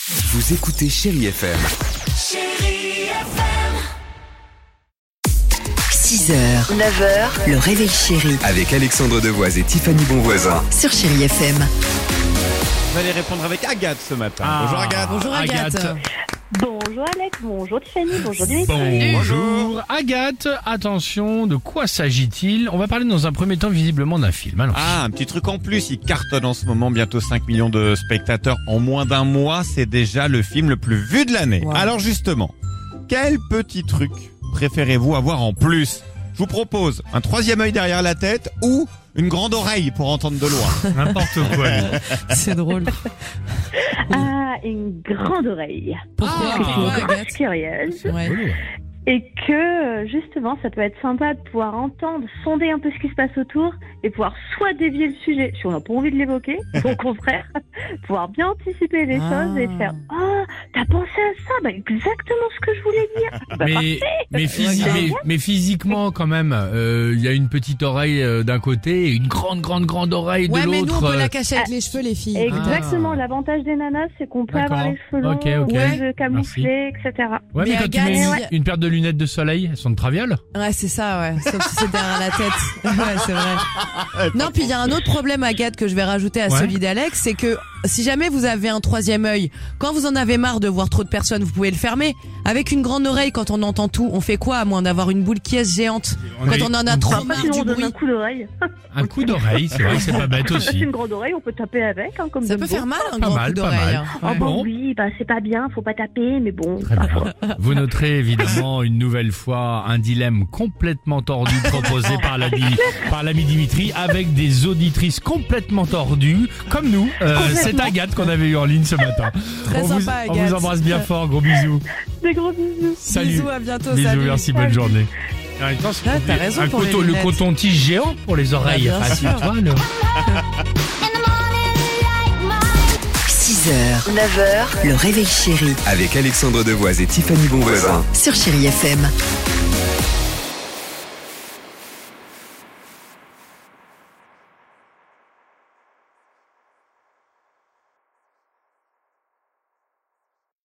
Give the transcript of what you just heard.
Vous écoutez Chérie FM. Chérie FM. 6h, 9h, le réveil chéri Avec Alexandre Devoise et Tiffany Bonvoisin. sur Chérie FM. Vous allez répondre avec Agathe ce matin. Bonjour Agathe. Bonjour Agathe. Bonjour Alex, bonjour Tiffany, bonjour Dimitri. Bonjour Agathe, attention, de quoi s'agit-il? On va parler dans un premier temps visiblement d'un film. Alors, Ah, un petit truc en plus, il cartonne en ce moment, bientôt 5 millions de spectateurs en moins d'un mois, c'est déjà le film le plus vu de l'année. Wow. Alors justement, quel petit truc préférez-vous avoir en plus? Je vous propose un troisième œil derrière la tête ou une grande oreille pour entendre de loin. n'importe quoi. C'est drôle. Ah, une grande oreille. Pourquoi Je suis une Agathe grosse curieuse. Ouais. Et que justement, ça peut être sympa de pouvoir entendre, sonder un peu ce qui se passe autour et pouvoir soit dévier le sujet si on n'a pas envie de l'évoquer, ou au contraire, pouvoir bien anticiper les choses et faire « Ah, t'as pensé à ça ?» Bah exactement ce que je voulais dire. Bah, Mais physiquement quand même, il y a une petite oreille d'un côté et une grande oreille de Ouais, mais l'autre. nous on peut la cacher avec les cheveux, les filles. Exactement, l'avantage des nanas, c'est qu'on peut D'accord. avoir les cheveux longs, Ok, ok. ouais, camouflés, etc. Ouais, mais Mais quand tu Agathe, mets ouais. une paire de lunettes de soleil, elles sont de traviole. Ouais, c'est ça, ouais. Sauf si c'est derrière la tête. Ouais, c'est vrai. Non, puis il y a un autre problème, Agathe, que je vais rajouter à Ouais. celui d'Alex, c'est que si jamais vous avez un troisième œil, quand vous en avez marre de voir trop de personnes, vous pouvez le fermer. Avec une grande oreille, quand on entend tout, on fait quoi à moins d'avoir une boule qui est géante? Quand on en a trop Enfin, marre sinon, du on donne bruit. un coup d'oreille. Un coup d'oreille, c'est vrai que c'est pas bête C'est aussi. une grande oreille, on peut taper avec, hein, comme Ça Dumbo. peut faire mal, un Pas grand mal, coup pas d'oreille. mal. Ah Ouais. bon, Bon. oui, bah c'est pas bien, faut pas taper, mais bon. Très bien. Vous noterez évidemment une nouvelle fois un dilemme complètement tordu proposé par l'ami Dimitri avec des auditrices complètement tordues comme nous. C'est Agathe qu'on avait eu en ligne ce matin. Très on sympa, on Agathe. vous embrasse bien fort, gros bisous. Des gros bisous. Salut. Bisous, à bientôt, Bisous, salut. merci, bonne journée. En même temps, c'est Ah, t'as raison pour les le lunettes. coton-tige géant pour les oreilles. bien sûr. Toi, là. 6h, 9h, le réveil chéri Avec Alexandre Devoise et Tiffany Bonvoisin. sur Chérie FM.